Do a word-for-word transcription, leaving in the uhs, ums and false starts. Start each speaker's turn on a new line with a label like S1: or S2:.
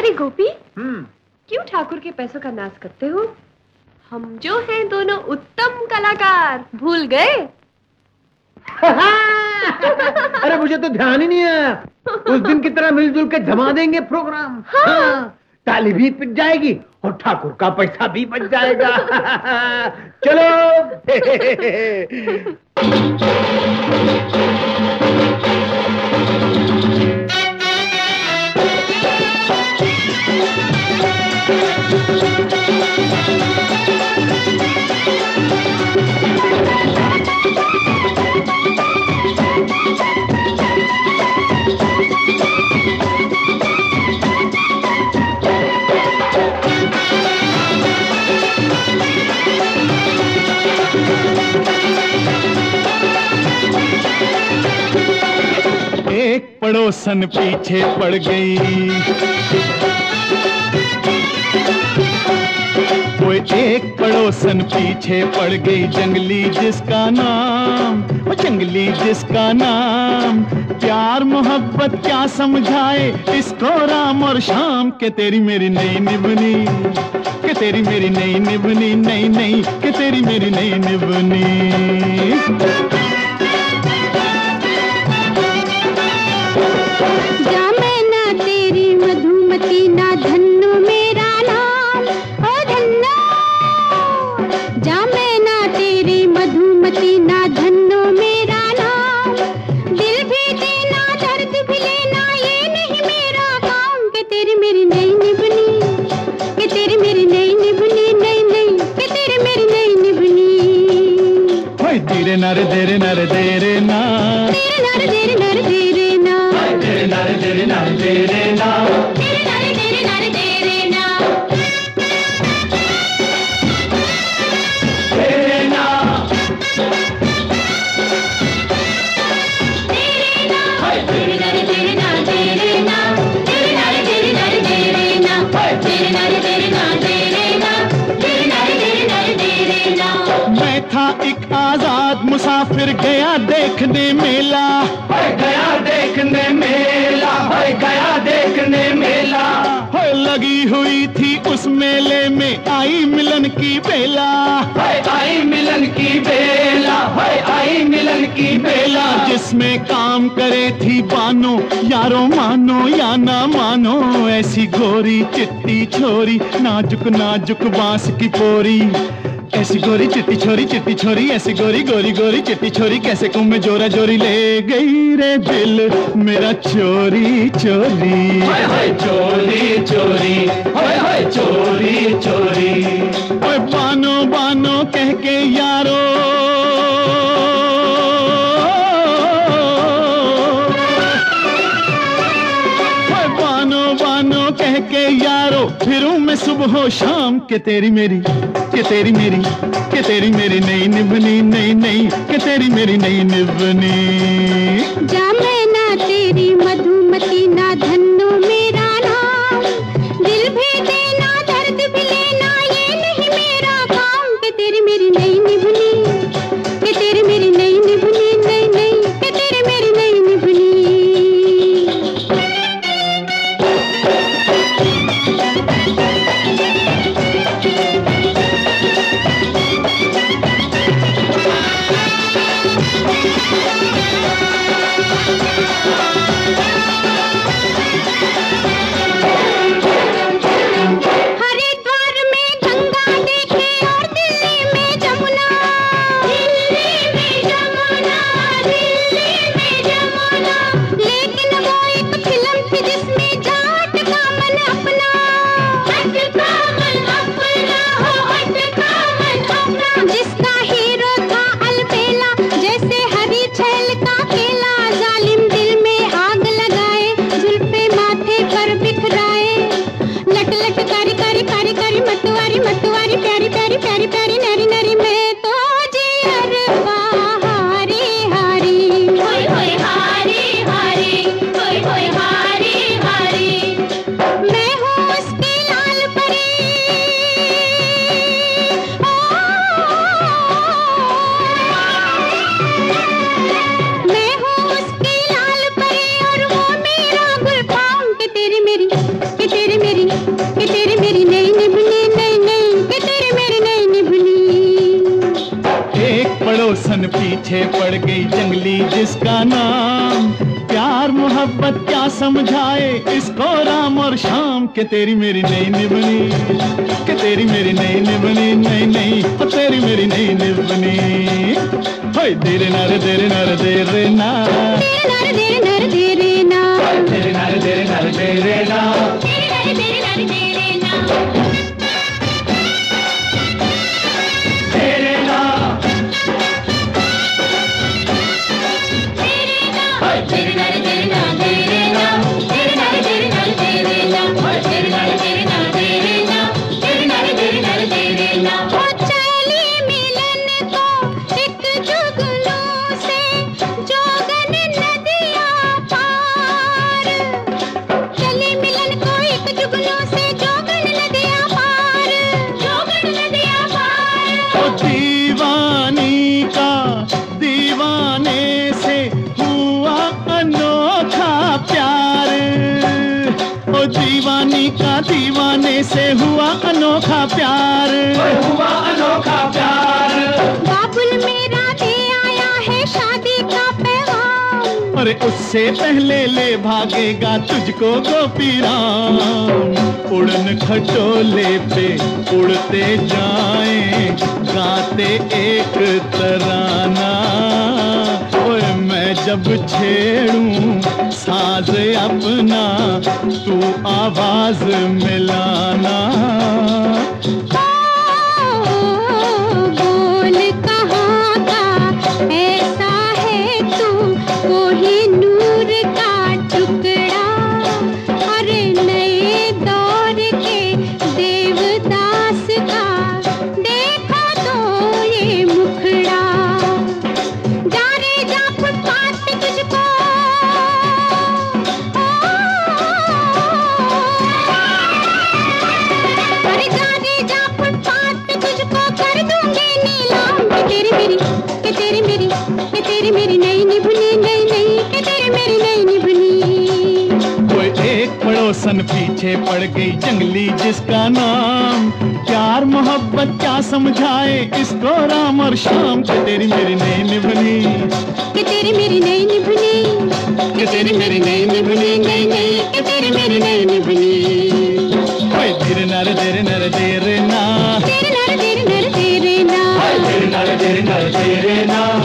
S1: अरे गोपी,
S2: हम्म,
S1: क्यों ठाकुर के पैसों का नाश करते हो? हम जो हैं दोनों उत्तम कलाकार, भूल गए?
S2: अरे मुझे तो ध्यान ही नहीं है। उस दिन की तरह मिलजुल के जमा देंगे प्रोग्राम।
S1: हाँ।
S2: हाँ, ताली भी पिट जाएगी और ठाकुर का पैसा भी बच जाएगा। चलो।
S3: एक पड़ोसन पीछे पड़ गई, वो एक पड़ोसन पीछे पड़ गई, जंगली जिसका नाम, वो जंगली जिसका नाम। प्यार मोहब्बत क्या समझाए इसको राम और शाम, के तेरी मेरी नई निभनी, के तेरी मेरी नई निभनी, नई नई के तेरी मेरी नई निभनी। तेरे नर तेरे नर तेरे ना, तेरे नर तेरे नर तेरे ना, तेरे नर तेरे नर तेरे ना, तेरे नर तेरे नर तेरे ना, तेरे ना, तेरे ना, तेरे नर तेरे नर तेरे ना, तेरे नर तेरे नर तेरे ना, तेरे नर तेरे नर तेरे ना, तेरे नर तेरे नर तेरे ना। मैं था एक आजाद मुसाफिर, गया देखने मेला, गया देखने मेला, गया देखने मेला। लगी हुई थी उस मेले में आई मिलन की बेला, आई मिलन की बेला, आई मिलन की बेला। जिसमें काम करे थी बानो, यारो मानो या ना मानो, ऐसी गोरी चिट्टी छोरी, नाजुक नाजुक बांस की पोरी। ऐसी गोरी चिट्टी छोरी, चिट्टी छोरी, ऐसी गोरी गोरी गोरी चिट्टी छोरी, कैसे कुम में जोरा जोरी ले गई रे दिल मेरा चोरी चोरी, हाय हाय चोरी चोरी, हाय हाय चोरी चोरी। ओए बानो बानो कह के यारो, ओए बानो बानो कह के यारो, फिरूं मैं सुबह शाम, के तेरी मेरी, के तेरी मेरी, के तेरी मेरी नई निभनी, नई नई के तेरी मेरी नई निभनी।
S4: जा मैं ना तेरी मधुमती, ना धन्नो मेरा नाम, दिल भी देना दर्द भी लेना ये नहीं मेरा काम, के तेरी मेरी नई निभनी, के तेरी मेरी नई निभनी, नई नई के तेरी मेरी नई निभनी। हरिद्वार में गंगा देखे और दिल्ली में जमुना, दिल्ली में जमुना, दिल्ली में जमुना। लेकिन वो एक फिल्म थी जिसमें जाट का मन अपना, हट का मन अपना, हो हट का मन अपना। जिसका हीरो था अलबेला, जैसे हरी छैल का केला, जालिम दिल में तेरी मेरी कि तेरी मेरी नई निभनी नई नई कि तेरी मेरी नई निभनी।
S3: एक पड़ोसन पीछे पड़ गई जंगली जिसका नाम, प्यार मोहब्बत क्या समझाए इसको राम और शाम, के तेरी मेरी नई निभनी, के तेरी मेरी नई निभनी नई नई, और तेरी मेरी नई निभनी। होय तेरे नारे तेरे नारे तेरे ना,
S4: तेरे नारे तेरे नारे तेरे ना,
S3: तेरे नारे तेरे नारे तेरे ना,
S4: तेरे नारे तेरे नारे तेरे ना।
S3: तेरे ना,
S4: तेरे नारे तेरे ना तेरे ना, तेरे नारे तेरे नारे तेरे ना, तेरे नारे तेरे ना तेरे ना, तेरे नारे तेरे नारे तेरे ना। ओ चली मिलन को एक जुगनू से जोगन नदियाँ पार, चली मिलन को एक जुगनू से जोगन नदियाँ पार, जोगन नदियाँ पार।
S3: ओ दीवानी का दीवाने से हुआ अनोखा प्यार, ओ दीवानी का दीवाने से हुआ अनोखा प्यार, हुआ अनोखा प्यार।
S4: बाबुल मेरा दे आया है शादी का पैगाम,
S3: अरे उससे पहले ले भागेगा तुझको गोपी राम, उड़न खटोले पे उड़ते जाएं गाते एक तराना, ओए मैं जब छेड़ूं साज अपना तू आवाज मिलाना।
S4: बोल कहाँ का ऐसा है तू कोहिनूर का टुकड़ा, अरे नए दौर के देवदास का देखा तो ये मुखड़ा। जा रे जा फुटपाथ पे तुझको, अरे जा रे जा फुटपाथ पे तुझको कर दूंगी नीलाम, कि तेरी मेरी कि तेरी मेरी कि तेरी मेरी नई निभनी नई नई कि तेरी मेरी नई निभनी।
S3: कोई एक पड़ोसन पीछे पड़ गई जंगली जिसका नाम, प्यार मोहब्बत क्या समझाए इसको राम और शाम, के तेरी मेरी नई निभनी,
S4: कि तेरी मेरी नई निभनी, कि तेरी मेरी नई निभनी नई नई कि तेरी मेरी नई निभनी।
S3: ओए तेरे नारे तेरे नारे तेरे ना,
S4: तेरे नारे तेरे नारे तेरे ना,
S3: तेरे नारे तेरे नारे तेरे ना।